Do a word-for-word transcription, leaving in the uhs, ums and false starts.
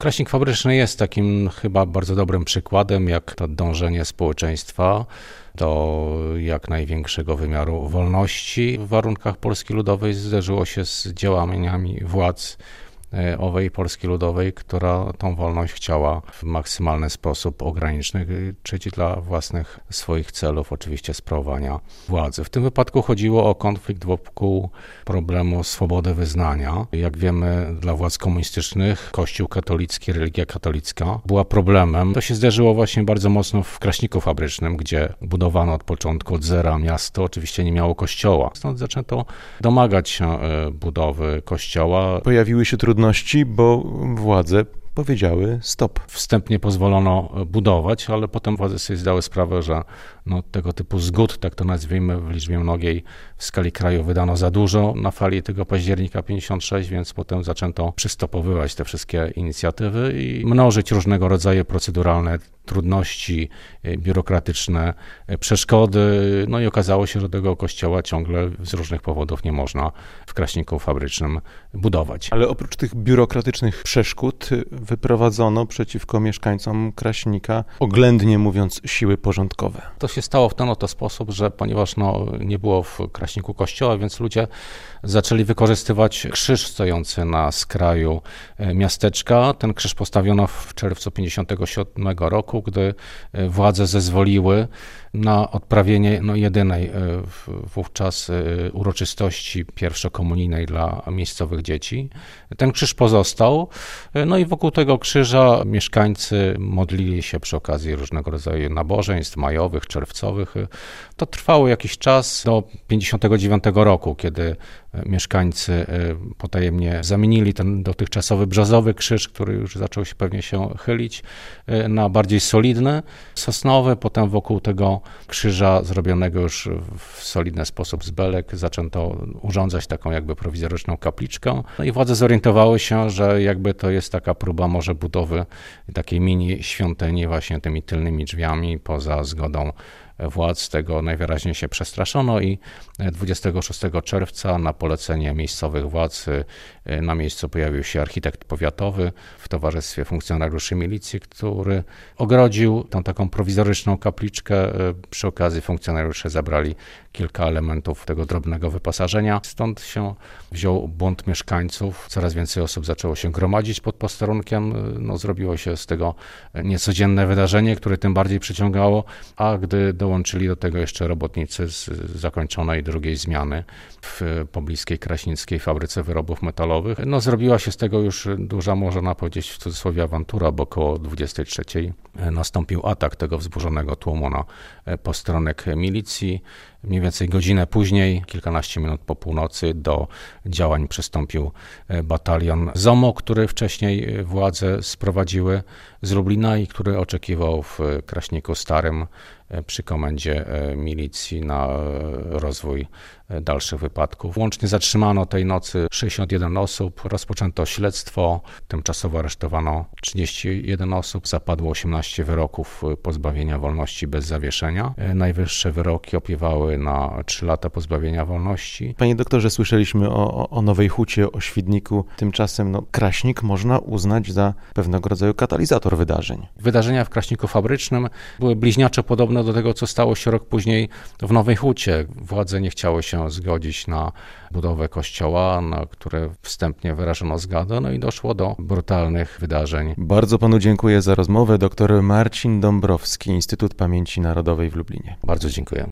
Kraśnik Fabryczny jest takim chyba bardzo dobrym przykładem, jak to dążenie społeczeństwa do jak największego wymiaru wolności w warunkach Polski Ludowej zderzyło się z działaniami władz owej Polski Ludowej, która tą wolność chciała w maksymalny sposób ograniczyć dla własnych swoich celów, oczywiście sprawowania władzy. W tym wypadku chodziło o konflikt wokół problemu swobody wyznania. Jak wiemy, dla władz komunistycznych Kościół katolicki, religia katolicka była problemem. To się zderzyło właśnie bardzo mocno w Kraśniku Fabrycznym, gdzie budowano od początku, od zera miasto, oczywiście nie miało kościoła. Stąd zaczęto domagać się budowy kościoła. Pojawiły się trudności, bo władze powiedziały stop. Wstępnie pozwolono budować, ale potem władze sobie zdały sprawę, że no, tego typu zgód, tak to nazwijmy, w liczbie mnogiej w skali kraju wydano za dużo na fali tego października pięćdziesiąt sześć, więc potem zaczęto przystopowywać te wszystkie inicjatywy i mnożyć różnego rodzaju proceduralne trudności, biurokratyczne przeszkody. No i okazało się, że tego kościoła ciągle z różnych powodów nie można w Kraśniku Fabrycznym budować. Ale oprócz tych biurokratycznych przeszkód wyprowadzono przeciwko mieszkańcom Kraśnika, oględnie mówiąc, siły porządkowe. To się stało w ten oto sposób, że ponieważ no, nie było w Kraśniku kościoła, więc ludzie zaczęli wykorzystywać krzyż stojący na skraju miasteczka. Ten krzyż postawiono w czerwcu pięćdziesiątego siódmego roku, gdy władze zezwoliły na odprawienie no, jedynej wówczas uroczystości pierwszokomunijnej dla miejscowych dzieci. Ten krzyż pozostał, no i wokół tego krzyża mieszkańcy modlili się przy okazji różnego rodzaju nabożeństw majowych, czerwcowych. To trwało jakiś czas do pięćdziesiątego dziewiątego roku, kiedy mieszkańcy potajemnie zamienili ten dotychczasowy brzozowy krzyż, który już zaczął się pewnie się chylić, na bardziej solidny, sosnowy. Potem wokół tego krzyża zrobionego już w solidny sposób z belek zaczęto urządzać taką jakby prowizoryczną kapliczkę. No i władze zorientowały się, że jakby to jest taka próba może budowy takiej mini świątyni właśnie tymi tylnymi drzwiami poza zgodą władz. Tego najwyraźniej się przestraszono i dwudziestego szóstego czerwca na polecenie miejscowych władz na miejscu pojawił się architekt powiatowy w towarzystwie funkcjonariuszy milicji, który ogrodził tą taką prowizoryczną kapliczkę. Przy okazji funkcjonariusze zabrali kilka elementów tego drobnego wyposażenia. Stąd się wziął bunt mieszkańców. Coraz więcej osób zaczęło się gromadzić pod posterunkiem. No, zrobiło się z tego niecodzienne wydarzenie, które tym bardziej przyciągało, a gdy dołączyli do tego jeszcze robotnicy z zakończonej drugiej zmiany w pobliskiej kraśnickiej fabryce wyrobów metalowych, no zrobiła się z tego już duża, można powiedzieć w cudzysłowie, awantura, bo około dwudziestej trzeciej nastąpił atak tego wzburzonego tłumu na posterunek milicji. Mniej więcej godzinę później, kilkanaście minut po północy, do działań przystąpił batalion ZOMO, który wcześniej władze sprowadziły z Lublina i który oczekiwał w Kraśniku Starym przy komendzie milicji na rozwój dalszych wypadków. Łącznie zatrzymano tej nocy sześćdziesiąt jeden osób, rozpoczęto śledztwo, tymczasowo aresztowano trzydzieści jeden osób, zapadło osiemnaście wyroków pozbawienia wolności bez zawieszenia. Najwyższe wyroki opiewały na trzy lata pozbawienia wolności. Panie doktorze, słyszeliśmy o, o Nowej Hucie, o Świdniku. Tymczasem no, Kraśnik można uznać za pewnego rodzaju katalizator wydarzeń. Wydarzenia w Kraśniku Fabrycznym były bliźniaczo podobne do tego, co stało się rok później w Nowej Hucie. Władze nie chciały się zgodzić na budowę kościoła, na które wstępnie wyrażono zgodę, no i doszło do brutalnych wydarzeń. Bardzo panu dziękuję za rozmowę. Doktor Marcin Dąbrowski, Instytut Pamięci Narodowej w Lublinie. Bardzo dziękuję.